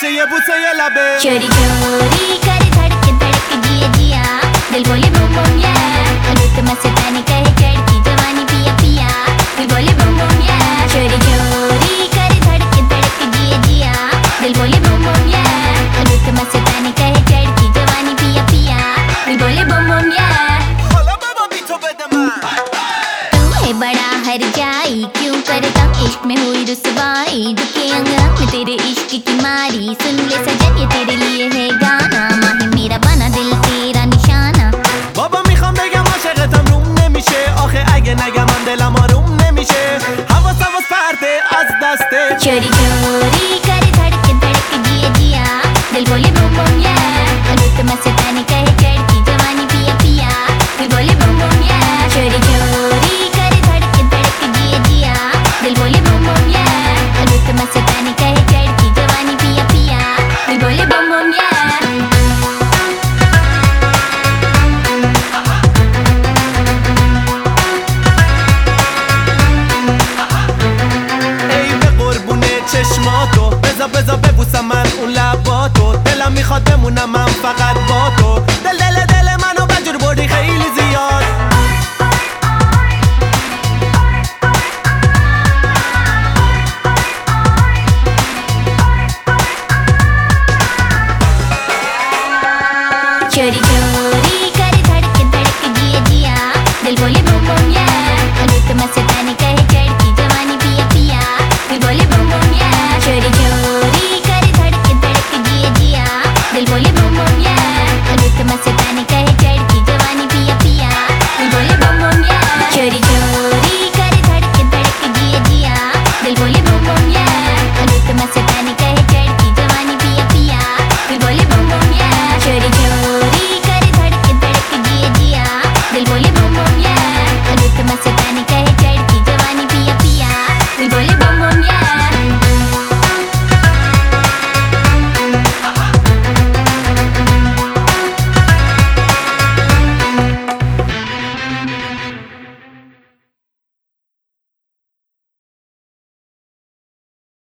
बच्चे ये बुसे ये लबे चोरी चोरी करे धड़क धड़क जिया जिया दिल बोले बम बम या रुत मस्तानी कहे चढ़ती जवानी पिया पिया दिल बोले बम बम या चोरी चोरी करे धड़क धड़क जिया जिया दिल बोले बम बम या रुत मस्तानी कहे चढ़ती जवानी पिया पिया दिल बोले बम बम या तू है बड़ा हर जाई क्यों करता इश्क में हुई रुसवाई दुखे अंग में तेरे इश्क की मारी सुन ले सजन ये तेरे लिए है गाना माही मेरा बना दिल तेरा निशाना بابا میخوام بگم عاشقتم روم نمیشه آخه اگه نگم من دلم آروم نمیشه حواس پرده از دسته चोरी चोरी करे धड़क धड़क जिया जिया दिल बोले बम बम या रुत मस्तानी कहे चढ़ती जवानी पिया पिया दिल बोले बम बम या चोरी चोरी करे धड़क धड़क जिया जिया दिल बोले बम बम या रुत मस्तानी कहे चढ़ती जवानी पिया पिया दिल बोले बम बम या چشماتو بزا بزا ببوسم من اون لباتو دلم میخواد بمونم من فقط